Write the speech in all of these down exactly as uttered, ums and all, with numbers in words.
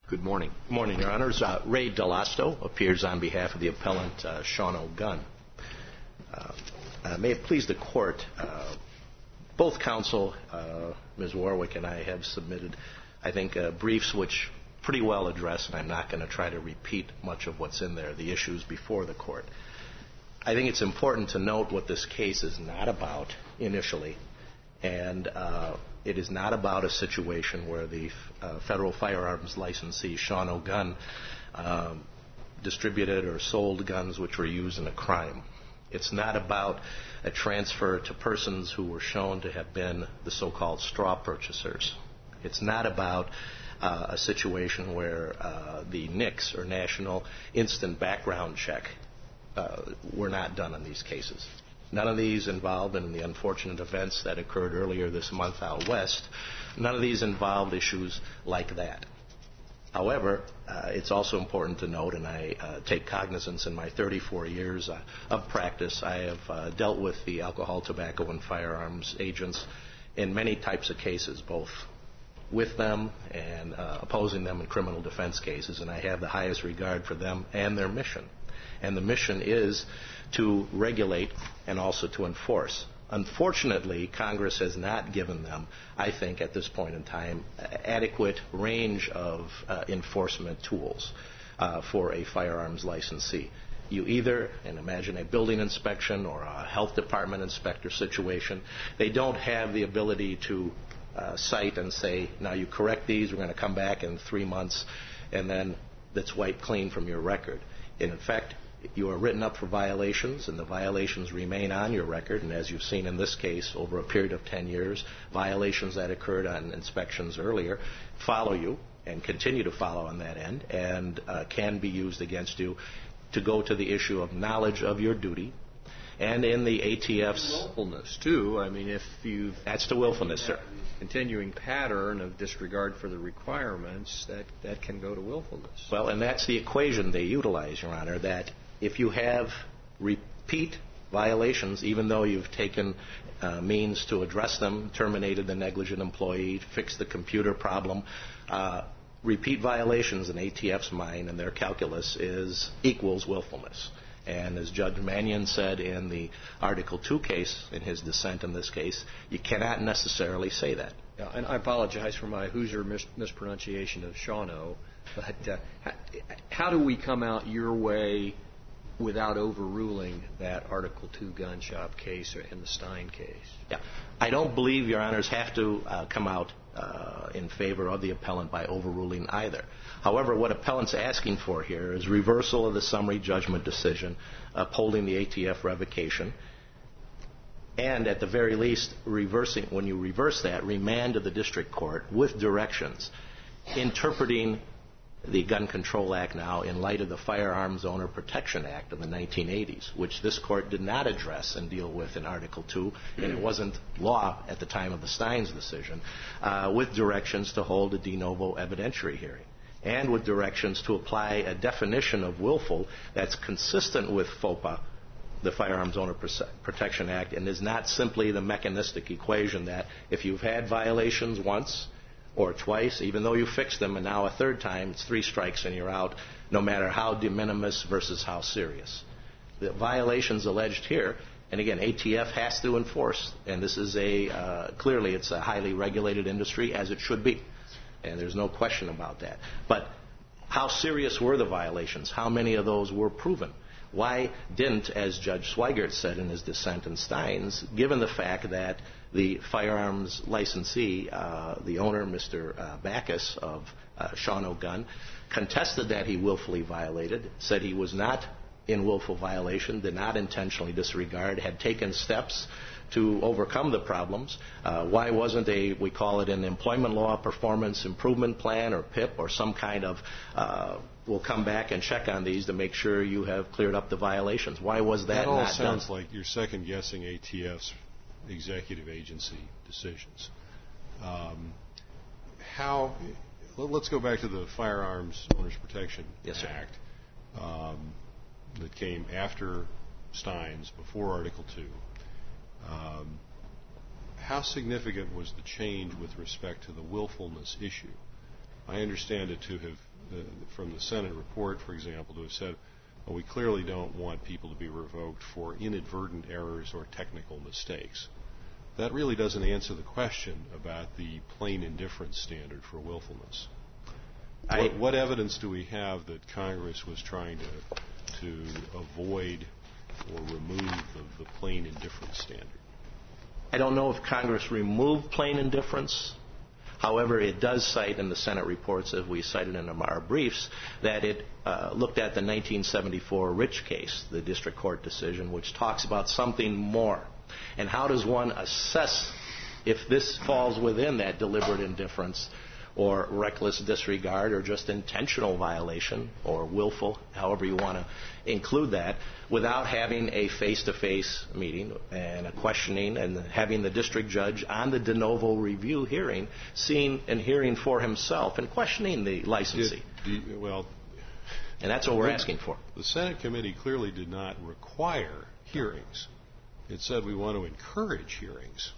Good morning. Good morning, Your Honors. Uh, Ray Delasto appears on behalf of the appellant uh, Shawno Gunn. Uh, uh, may it please the Court, uh, both counsel, uh, Miz Warwick and I, have submitted, I think, uh, briefs which pretty well address, and I'm not going to try to repeat much of what's in there, the issues before the Court. I think it's important to note what this case is not about initially, and uh, it is not about a situation where the uh, federal firearms licensee, Shawno Gunn, um, distributed or sold guns which were used in a crime. It's not about a transfer to persons who were shown to have been the so-called straw purchasers. It's not about uh, a situation where uh, the N I C S, or National Instant Background Check, uh, were not done in these cases. None of these involved in the unfortunate events that occurred earlier this month out west. None of these involved issues like that. However, uh, it's also important to note, and I uh, take cognizance in my thirty-four years uh, of practice, I have uh, dealt with the alcohol, tobacco, and firearms agents in many types of cases, both with them and uh, opposing them in criminal defense cases, and I have the highest regard for them and their mission. And the mission is to regulate and also to enforce. Unfortunately, Congress has not given them, I think, at this point in time, adequate range of uh, enforcement tools uh, for a firearms licensee. You either, and imagine a building inspection or a health department inspector situation, they don't have the ability to uh, cite and say, now you correct these, we're going to come back in three months, and then that's wiped clean from your record. And in fact, you are written up for violations, and the violations remain on your record. And as you've seen in this case, over a period of ten years, violations that occurred on inspections earlier follow you and continue to follow on that end, and uh, can be used against you to go to the issue of knowledge of your duty. And in the A T F's willfulness, too. I mean, if you've... That's the willfulness, sir. Continuing pattern of disregard for the requirements, that, that can go to willfulness. Well, and that's the equation they utilize, Your Honor, that if you have repeat violations, even though you've taken uh, means to address them, terminated the negligent employee, fixed the computer problem, uh, repeat violations in A T F's mind and their calculus is equals willfulness. And as Judge Mannion said in the Article two case, in his dissent in this case, you cannot necessarily say that. Yeah, and I apologize for my Hoosier mis- mispronunciation of Shawno, but uh, how, how do we come out your way without overruling that Article two gun shop case and the Stein case? Yeah. I don't believe Your Honors have to uh, come out uh, in favor of the appellant by overruling either. However, what appellant's asking for here is reversal of the summary judgment decision, upholding the A T F revocation, and at the very least, reversing, when you reverse that, remand to the district court with directions interpreting the Gun Control Act now in light of the Firearms Owner Protection Act of the nineteen eighties, which this court did not address and deal with in Article two, and it wasn't law at the time of the Stein's decision, uh, with directions to hold a de novo evidentiary hearing, and with directions to apply a definition of willful that's consistent with FOPA, the Firearms Owner Protection Act, and is not simply the mechanistic equation that if you've had violations once or twice, even though you fixed them, and now a third time, it's three strikes and you're out, no matter how de minimis versus how serious. The violations alleged here, and again, A T F has to enforce, and this is a, uh, clearly it's a highly regulated industry, as it should be, and there's no question about that. But how serious were the violations? How many of those were proven? Why didn't, as Judge Swigert said in his dissent in Steins, given the fact that the firearms licensee, uh, the owner, Mister Uh, Backus of uh, Shawno Gunn, contested that he willfully violated, said he was not in willful violation, did not intentionally disregard, had taken steps to overcome the problems. Uh, why wasn't a, we call it an employment law performance improvement plan, or P I P, or some kind of, uh, we'll come back and check on these to make sure you have cleared up the violations. Why was that, that all not sounds done? Like you're second guessing A T F's executive agency decisions. Um, how? Let's go back to the Firearms Owners Protection yes, Act um, that came after Steins, before Article two. Um, how significant was the change with respect to the willfulness issue? I understand it to have uh, from the Senate report, for example, to have said, well, we clearly don't want people to be revoked for inadvertent errors or technical mistakes. That really doesn't answer the question about the plain indifference standard for willfulness. I, what, what evidence do we have that Congress was trying to to avoid or remove the, the plain indifference standard? I don't know if Congress removed plain indifference. However, it does cite in the Senate reports, as we cited in our briefs, that it uh, looked at the nineteen seventy-four Rich case, the district court decision, which talks about something more. And how does one assess if this falls within that deliberate indifference or reckless disregard or just intentional violation or willful, however you want to include that, without having a face-to-face meeting and a questioning and having the district judge on the de novo review hearing, seeing and hearing for himself and questioning the licensee. Did, did, well, and that's what we're asking for. The Senate committee clearly did not require hearings. It said we want to encourage hearings.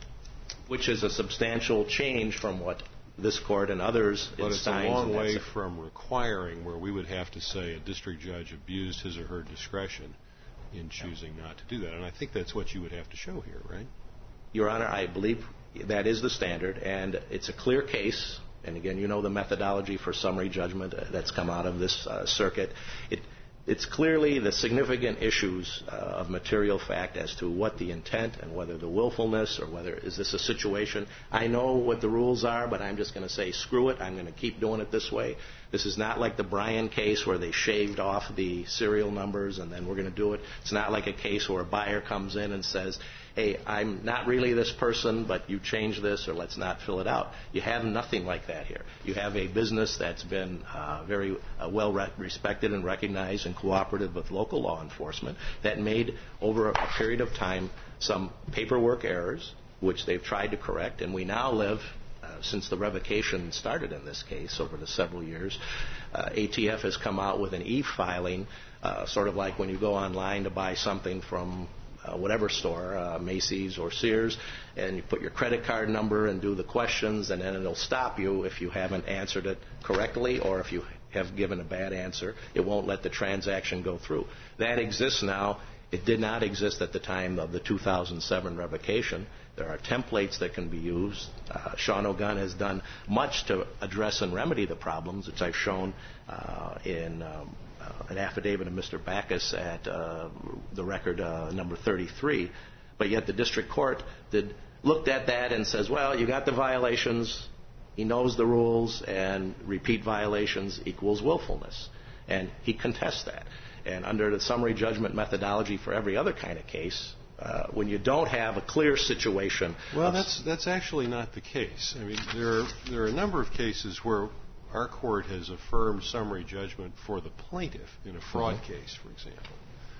Which is a substantial change from what this court and others but it's a Steins long way it. from requiring, where we would have to say a district judge abused his or her discretion in choosing not to do that. And I think that's what you would have to show here, right? Your Honor, I believe that is the standard, and it's a clear case. And again, you know the methodology for summary judgment that's come out of this uh, circuit. It, It's clearly the significant issues uh, of material fact as to what the intent and whether the willfulness or whether is this a situation. I know what the rules are, but I'm just going to say screw it. I'm going to keep doing it this way. This is not like the Bryan case where they shaved off the serial numbers and then we're going to do it. It's not like a case where a buyer comes in and says, hey, I'm not really this person, but you change this or let's not fill it out. You have nothing like that here. You have a business that's been uh, very uh, well re- respected and recognized and cooperative with local law enforcement that made over a period of time some paperwork errors, which they've tried to correct, and we now live, uh, since the revocation started in this case over the several years, uh, A T F has come out with an e-filing, uh, sort of like when you go online to buy something from Uh, whatever store, uh, Macy's or Sears, and you put your credit card number and do the questions, and then it'll stop you if you haven't answered it correctly or if you have given a bad answer. It won't let the transaction go through. That exists now. It did not exist at the time of the two thousand seven revocation. There are templates that can be used. Uh, Shawano Gunn has done much to address and remedy the problems, which I've shown uh, in um, Uh, an affidavit of Mister Backus at uh, the record uh, number thirty-three, but yet the district court did looked at that and says, well, you got the violations, he knows the rules, and repeat violations equals willfulness. And he contests that. And under the summary judgment methodology for every other kind of case, uh, when you don't have a clear situation... Well, that's that's actually not the case. I mean, there are, there are a number of cases where our court has affirmed summary judgment for the plaintiff in a fraud mm-hmm. case, for example.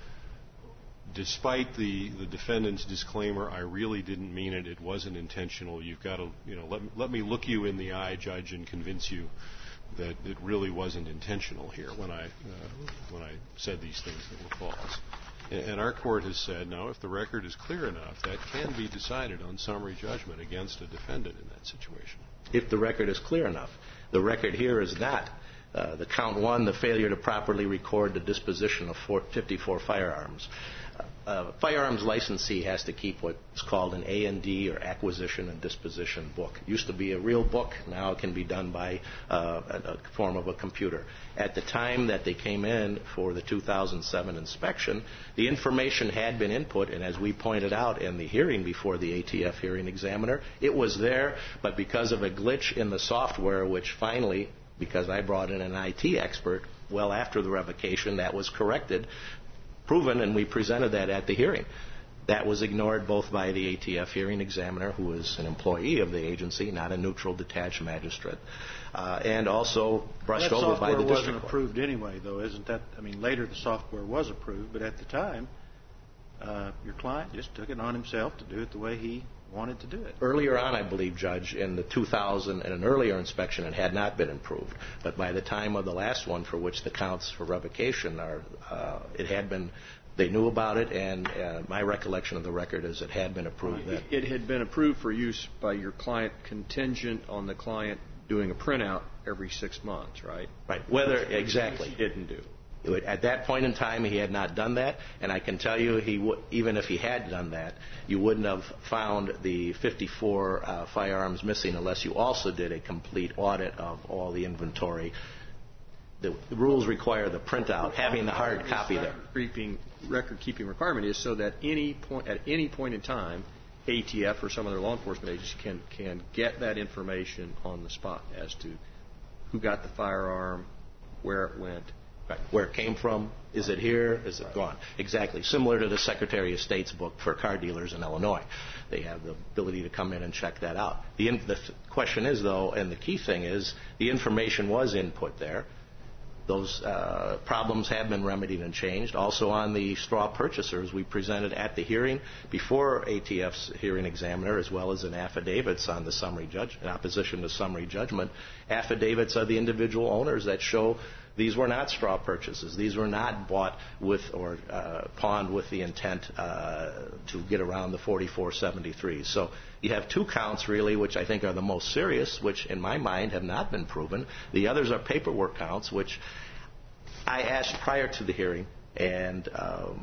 Despite the, the defendant's disclaimer, I really didn't mean it, it wasn't intentional, you've got to, you know, let, let me look you in the eye, judge, and convince you that it really wasn't intentional here when I, uh, when I said these things that were false. And, and our court has said, no, if the record is clear enough, that can be decided on summary judgment against a defendant in that situation. If the record is clear enough. The record here is not. Uh, the count one, the failure to properly record the disposition of fifty-four firearms. Uh, uh, firearms licensee has to keep what's called an A and D, or acquisition and disposition book. It used to be a real book. Now it can be done by uh, a, a form of a computer. At the time that they came in for the two thousand seven inspection, the information had been input, and as we pointed out in the hearing before the A T F hearing examiner, it was there, but because of a glitch in the software, which finally, because I brought in an I T expert well after the revocation, that was corrected, proven, and we presented that at the hearing. That was ignored both by the A T F hearing examiner, who is an employee of the agency, not a neutral detached magistrate, uh, and also brushed well, over by the district court. That software wasn't approved anyway, though, isn't that? I mean, later the software was approved, but at the time, uh, your client just took it on himself to do it the way he wanted to do it. Earlier on, I believe, Judge, in the two thousand, in an earlier inspection, it had not been improved. But by the time of the last one, for which the counts for revocation are, uh, it had been, they knew about it, and uh, my recollection of the record is it had been approved. It, it had been approved for use by your client contingent on the client doing a printout every six months, right? Right. Whether exactly. He didn't do. At that point in time, he had not done that, and I can tell you, he w- even if he had done that, you wouldn't have found the fifty-four uh, firearms missing unless you also did a complete audit of all the inventory. The, the rules require the printout, having the hard copy there. Record-keeping, record-keeping requirement is so that any point, at any point in time, A T F or some other law enforcement agency can can get that information on the spot as to who got the firearm, where it went. Right. Where it came from, is it here, is it gone? Exactly. Similar to the Secretary of State's book for car dealers in Illinois. They have the ability to come in and check that out. The, in, the th- question is, though, and the key thing is, the information was input there. Those uh, problems have been remedied and changed. Also on the straw purchasers, we presented at the hearing before A T F's hearing examiner, as well as in affidavits on the summary judge, in opposition to summary judgment, affidavits of the individual owners that show these were not straw purchases. These were not bought with or uh, pawned with the intent uh, to get around the forty-four seventy-three. So you have two counts, really, which I think are the most serious, which in my mind have not been proven. The others are paperwork counts, which I asked prior to the hearing, and um,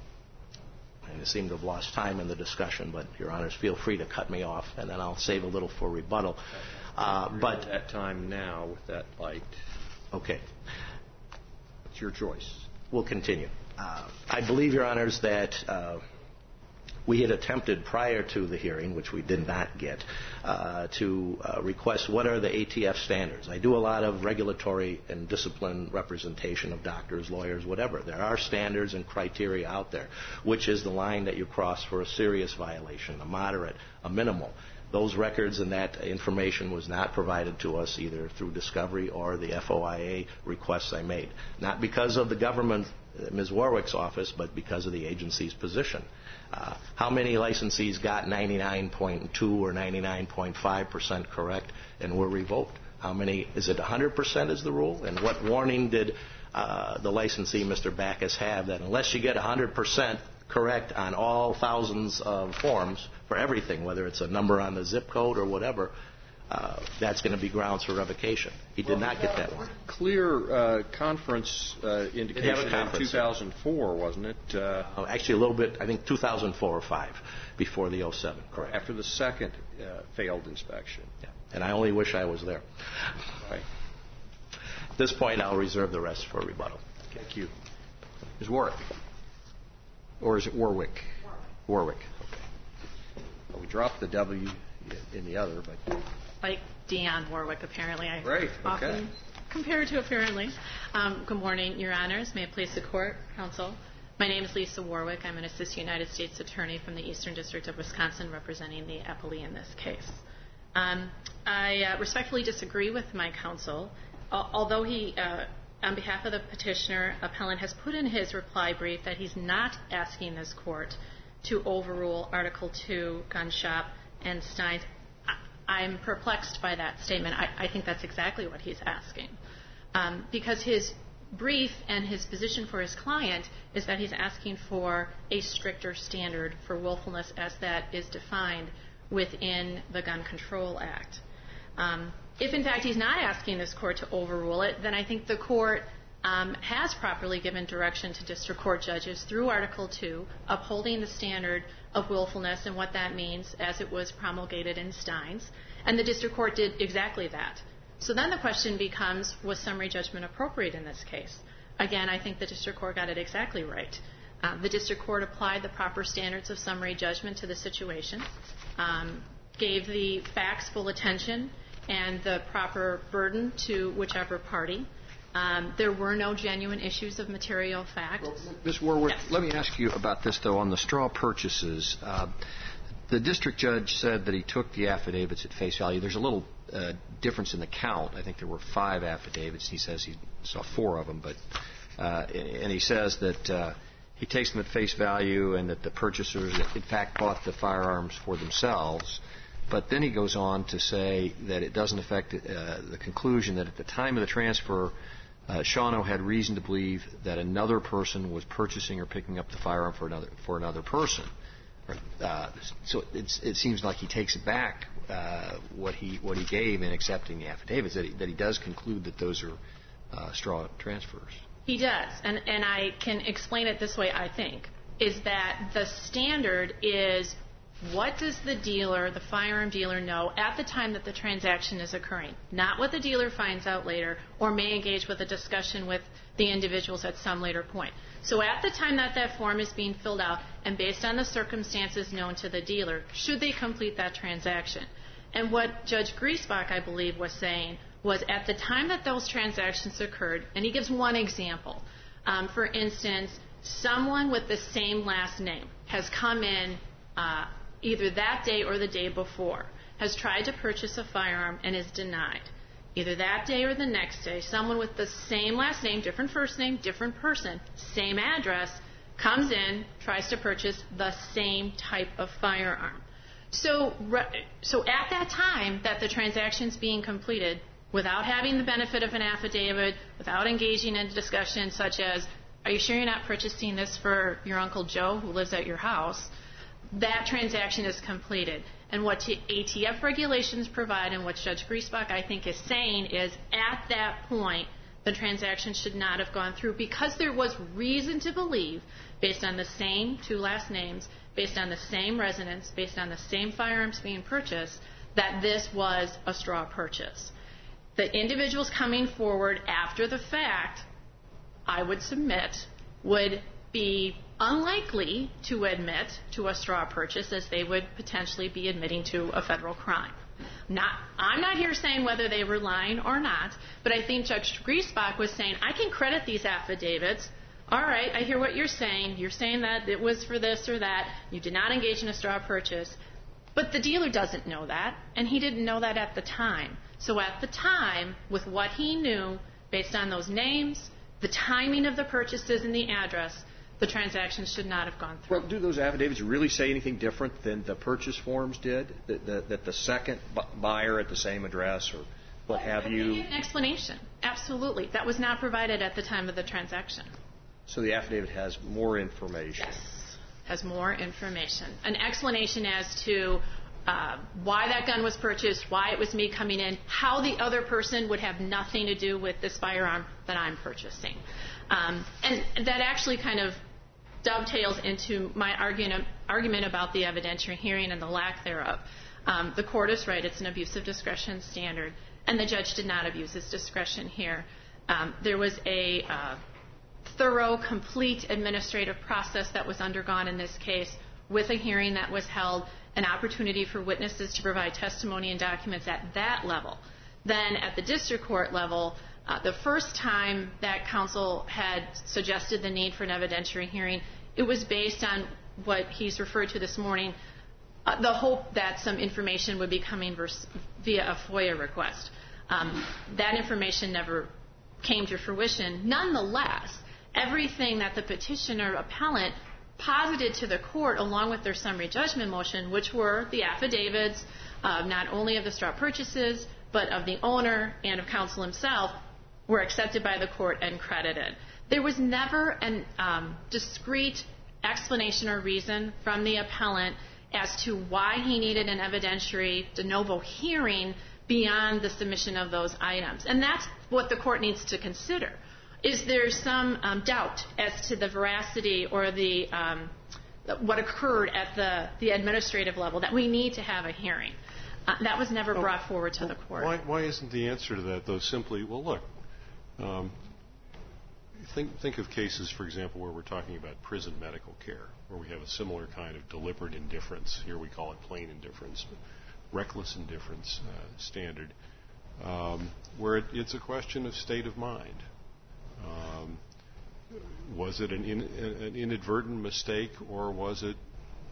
I seem to have lost time in the discussion, but, Your Honors, feel free to cut me off, and then I'll save a little for rebuttal. Uh, but at that time now with that light. Okay. It's your choice. We'll continue. Uh, I believe, Your Honors, that uh, we had attempted prior to the hearing, which we did not get, uh, to uh, request what are the A T F standards. I do a lot of regulatory and discipline representation of doctors, lawyers, whatever. There are standards and criteria out there, which is the line that you cross for a serious violation, a moderate, a minimal. Those records and that information was not provided to us either through discovery or the F O I A requests I made. Not because of the government, Miz Warwick's office, but because of the agency's position. Uh, how many licensees got ninety-nine point two or ninety-nine point five percent correct and were revoked? How many? Is it one hundred percent is the rule? And what warning did uh, the licensee, Mister Backus, have that unless you get one hundred percent correct on all thousands of forms for everything, whether it's a number on the zip code or whatever, uh, that's going to be grounds for revocation. He did not get that one. Clear uh, conference uh, indication conference, in two thousand four, wasn't it? Uh, oh, actually, a little bit, I think two thousand four or five, before the oh seven, correct. After the second uh, failed inspection. Yeah. And I only wish I was there. Right. At this point, I'll reserve the rest for rebuttal. Thank you. Miz Warwick. Or is it Warwick? Warwick. Okay. Well, we dropped the W in the other, but like Dionne Warwick, apparently. I Great. Okay. often compare to apparently. Um, good morning, Your Honors. May it please the Court, Counsel. My name is Lisa Warwick. I'm an Assistant United States Attorney from the Eastern District of Wisconsin, representing the appellee in this case. Um, I uh, respectfully disagree with my counsel. Uh, although he, uh, on behalf of the petitioner, appellant has put in his reply brief that he's not asking this Court to overrule Article two, gun shop, and Steins. I'm perplexed by that statement. I, I think that's exactly what he's asking. Um, because his brief and his position for his client is that he's asking for a stricter standard for willfulness as that is defined within the Gun Control Act. Um, if, in fact, he's not asking this Court to overrule it, then I think the Court um, has properly given direction to district court judges through Article two, upholding the standard of willfulness and what that means as it was promulgated in Steins. And the district court did exactly that. So then the question becomes, was summary judgment appropriate in this case? Again, I think the district court got it exactly right. Uh, the district court applied the proper standards of summary judgment to the situation, um, gave the facts full attention and the proper burden to whichever party. Um, there were no genuine issues of material fact. Well, Miz Warwick, yes. Let me ask you about this, though, on the straw purchases. Uh, the district judge said that he took the affidavits at face value. There's a little uh, difference in the count. I think there were five affidavits. He says he saw four of them, but uh, and he says that uh, he takes them at face value and that the purchasers, in fact, bought the firearms for themselves. But then he goes on to say that it doesn't affect uh, the conclusion that at the time of the transfer, uh, Shawano had reason to believe that another person was purchasing or picking up the firearm for another for another person. Uh, so it's, it seems like he takes back uh, what he what he gave in accepting the affidavits, that he, that he does conclude that those are uh, straw transfers. He does, and, and I can explain it this way, I think, is that the standard is what does the dealer, the firearm dealer, know at the time that the transaction is occurring, not what the dealer finds out later or may engage with a discussion with the individuals at some later point. So at the time that that form is being filled out and based on the circumstances known to the dealer, should they complete that transaction? And what Judge Griesbach, I believe, was saying was at the time that those transactions occurred, and he gives one example. Um, for instance, someone with the same last name has come in uh, either that day or the day before, has tried to purchase a firearm and is denied. Either that day or the next day, someone with the same last name, different first name, different person, same address, comes in, tries to purchase the same type of firearm. So, so at that time that the transaction's being completed, without having the benefit of an affidavit, without engaging in a discussion such as, are you sure you're not purchasing this for your Uncle Joe who lives at your house? That transaction is completed. And what A T F regulations provide and what Judge Griesbach, I think, is saying is at that point, the transaction should not have gone through because there was reason to believe, based on the same two last names, based on the same residence, based on the same firearms being purchased, that this was a straw purchase. The individuals coming forward after the fact, I would submit, would be unlikely to admit to a straw purchase as they would potentially be admitting to a federal crime. Not, I'm not here saying whether they were lying or not, but I think Judge Griesbach was saying, I can credit these affidavits. All right, I hear what you're saying. You're saying that it was for this or that. You did not engage in a straw purchase. But the dealer doesn't know that, and he didn't know that at the time. So at the time, with what he knew, based on those names, the timing of the purchases, and the address, the transaction should not have gone through. Well, do those affidavits really say anything different than the purchase forms did? That the, that the second buyer at the same address or what have you? They give an explanation. Absolutely. That was not provided at the time of the transaction. So the affidavit has more information. Yes, has more information. An explanation as to uh, why that gun was purchased, why it was me coming in, how the other person would have nothing to do with this firearm that I'm purchasing. Um, and that actually kind of dovetails into my argument, argument about the evidentiary hearing and the lack thereof. Um, the court is right. It's an abuse of discretion standard, and the judge did not abuse his discretion here. Um, there was a uh, thorough, complete administrative process that was undergone in this case with a hearing that was held, an opportunity for witnesses to provide testimony and documents at that level. Then at the district court level, Uh, the first time that counsel had suggested the need for an evidentiary hearing, it was based on what he's referred to this morning, uh, the hope that some information would be coming vers- via a FOIA request. Um, that information never came to fruition. Nonetheless, everything that the petitioner appellant posited to the court along with their summary judgment motion, which were the affidavits uh, not only of the straw purchases, but of the owner and of counsel himself, were accepted by the court and credited. There was never a um, discrete explanation or reason from the appellant as to why he needed an evidentiary de novo hearing beyond the submission of those items. And that's what the court needs to consider. Is there some um, doubt as to the veracity or the um, what occurred at the, the administrative level that we need to have a hearing? Uh, that was never well, brought forward to well, the court. Why, why isn't the answer to that, though, simply, well, look, um, think, think of cases, for example, where we're talking about prison medical care, where we have a similar kind of deliberate indifference. Here we call it plain indifference, reckless indifference uh, standard, um, where it, it's a question of state of mind. Um, was it an, in, an inadvertent mistake, or was it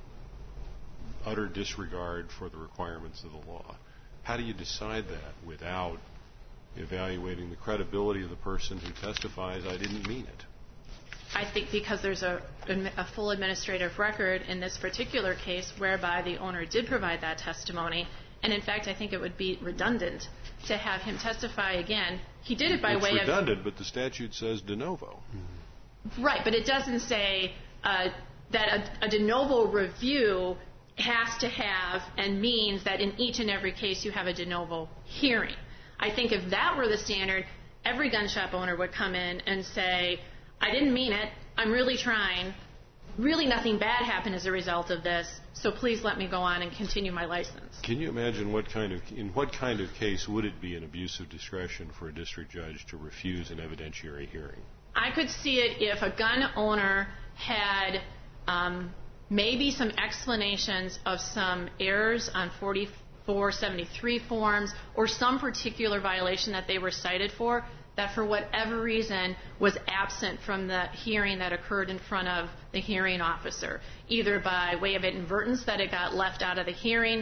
utter disregard for the requirements of the law? How do you decide that without evaluating the credibility of the person who testifies, I didn't mean it? I think because there's a, a full administrative record in this particular case whereby the owner did provide that testimony, and in fact I think it would be redundant to have him testify again. He did it by it's way redundant, of... but the statute says de novo. Right, but it doesn't say uh, that a, a de novo review has to have and means that in each and every case you have a de novo hearing. I think if that were the standard, every gun shop owner would come in and say, I didn't mean it, I'm really trying, really nothing bad happened as a result of this, so please let me go on and continue my license. Can you imagine what kind of, in what kind of case would it be an abuse of discretion for a district judge to refuse an evidentiary hearing? I could see it if a gun owner had um, maybe some explanations of some errors on forty-four seventy-three forms or some particular violation that they were cited for that for whatever reason was absent from the hearing that occurred in front of the hearing officer, either by way of inadvertence that it got left out of the hearing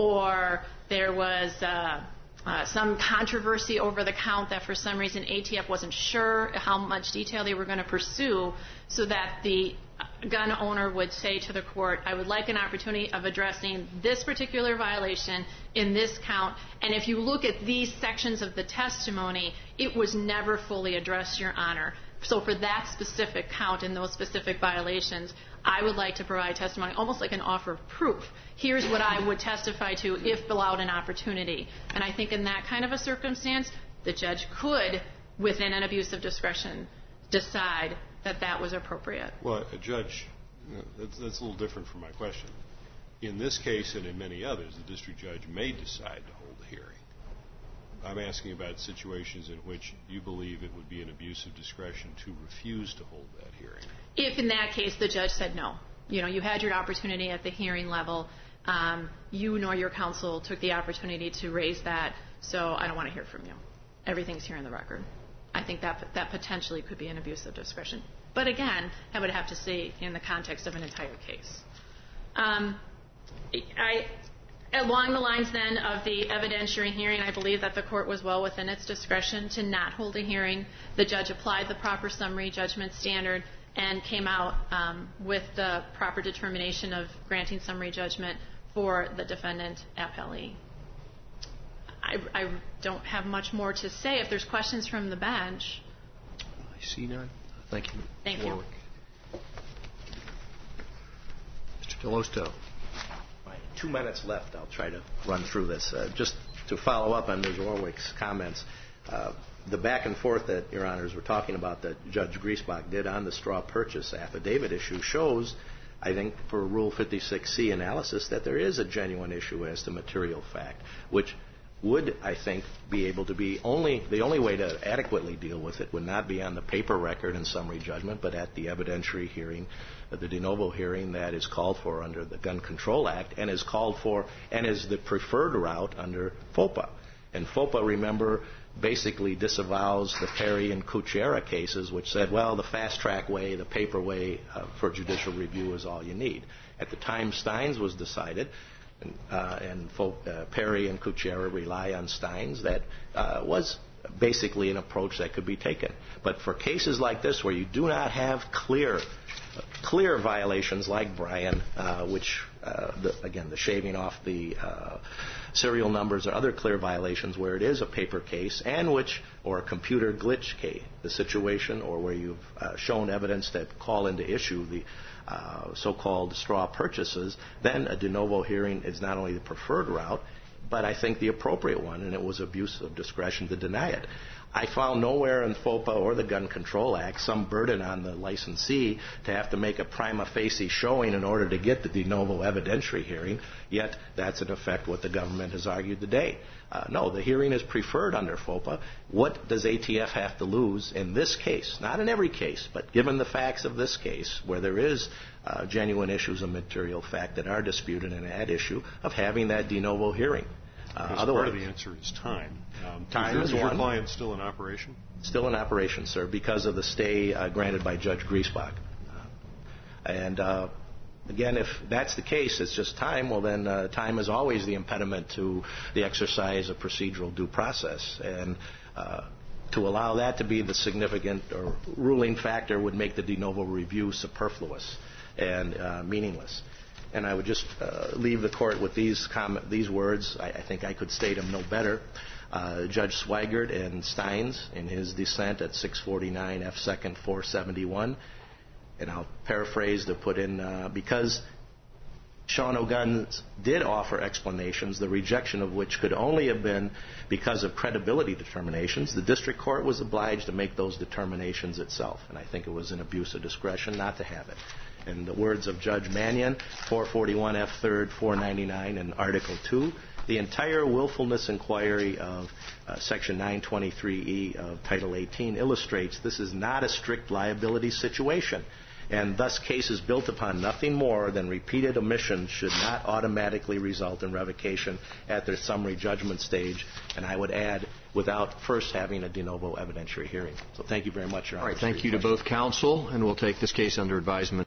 or there was uh, uh, some controversy over the count that for some reason A T F wasn't sure how much detail they were going to pursue, so that the gun owner would say to the court, I would like an opportunity of addressing this particular violation in this count, and if you look at these sections of the testimony, it was never fully addressed, Your Honor. So for that specific count and those specific violations, I would like to provide testimony, almost like an offer of proof. Here's what I would testify to if allowed an opportunity. And I think in that kind of a circumstance, the judge could, within an abuse of discretion, decide that that was appropriate. Well, a judge, you know, that's, that's a little different from my question. In this case and in many others, the district judge may decide to hold a hearing. I'm asking about situations in which you believe it would be an abuse of discretion to refuse to hold that hearing. If in that case the judge said no. You know, you had your opportunity at the hearing level. Um, you nor your counsel took the opportunity to raise that, so I don't want to hear from you. Everything's here in the record. I think that that potentially could be an abuse of discretion. But again, I would have to see in the context of an entire case. Um, I, along the lines then of the evidentiary hearing, I believe that the court was well within its discretion to not hold a hearing. The judge applied the proper summary judgment standard and came out um, with the proper determination of granting summary judgment for the defendant appellee. I, I don't have much more to say. If there's questions from the bench. I see none. Thank you. Thank Warwick. you. Mister Delosto. Right. Two minutes left. I'll try to run through this. Uh, just to follow up on Miz Warwick's comments, uh, the back and forth that Your Honors were talking about that Judge Griesbach did on the straw purchase affidavit issue shows, I think, for Rule fifty-six C analysis, that there is a genuine issue as to material fact, which would, I think, be able to be only, the only way to adequately deal with it would not be on the paper record and summary judgment, but at the evidentiary hearing, the de novo hearing that is called for under the Gun Control Act and is called for and is the preferred route under FOPA. And FOPA, remember, basically disavows the Perry and Kuchera cases, which said, well, the fast-track way, the paper way uh, for judicial review is all you need. At the time Steins was decided, and, uh, and Fo- uh, Perry and Kuchera rely on Steins, that uh, was basically an approach that could be taken. But for cases like this where you do not have clear clear violations like Bryan, uh, which, uh, the, again, the shaving off the uh, serial numbers or other clear violations where it is a paper case, and which, or a computer glitch case, the situation, or where you've uh, shown evidence that call into issue the uh, so-called straw purchases, then a de novo hearing is not only the preferred route, but I think the appropriate one, and it was abuse of discretion to deny it. I found nowhere in FOPA or the Gun Control Act some burden on the licensee to have to make a prima facie showing in order to get the de novo evidentiary hearing, yet that's in effect what the government has argued today. Uh, no, the hearing is preferred under FOPA. What does A T F have to lose in this case? Not in every case, but given the facts of this case, where there is uh, genuine issues of material fact that are disputed and at issue, of having that de novo hearing. Uh, otherwise, part of the answer is time. Um, time is, is, your, is one. your client still in operation? Still in operation, sir, because of the stay uh, granted by Judge Griesbach. Uh, and uh, again, if that's the case, it's just time, well then uh, time is always the impediment to the exercise of procedural due process. And uh, to allow that to be the significant or ruling factor would make the de novo review superfluous and uh, meaningless. And I would just uh, leave the court with these comment, these words. I, I think I could state them no better. Uh, Judge Swigert and Steins, in his dissent at six forty-nine F second four seventy-one, and I'll paraphrase to put in, uh, because Shawano Guns did offer explanations, the rejection of which could only have been because of credibility determinations, the district court was obliged to make those determinations itself, and I think it was an abuse of discretion not to have it. In the words of Judge Mannion, four forty-one F third, four ninety-nine, in Article two, the entire willfulness inquiry of uh, Section nine twenty-three E of Title eighteen illustrates this is not a strict liability situation, and thus cases built upon nothing more than repeated omissions should not automatically result in revocation at their summary judgment stage, and I would add, without first having a de novo evidentiary hearing. So thank you very much, Your Honor. All right, thank you to both counsel, and we'll take this case under advisement.